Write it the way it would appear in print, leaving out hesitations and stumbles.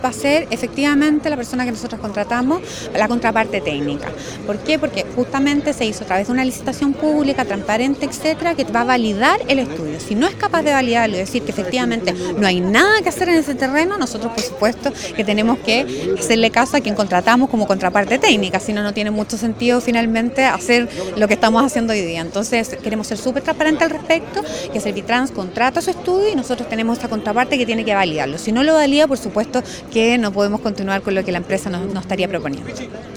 Va a ser efectivamente la persona que nosotros contratamos, la contraparte técnica. ¿Por qué? Porque justamente se hizo a través de una licitación pública, transparente, etcétera, que va a validar el estudio. Si no es capaz de validarlo y decir que efectivamente no hay nada que hacer en ese terreno, nosotros por supuesto que tenemos que hacerle caso a quien contratamos como contraparte técnica, si no, no tiene mucho sentido finalmente hacer lo que estamos haciendo hoy día. Entonces queremos ser súper transparentes al respecto, que Servitrans contrata su estudio y nosotros tenemos esta contraparte que tiene que validarlo. Si no lo valida, por supuesto que no podemos continuar con lo que la empresa nos estaría proponiendo.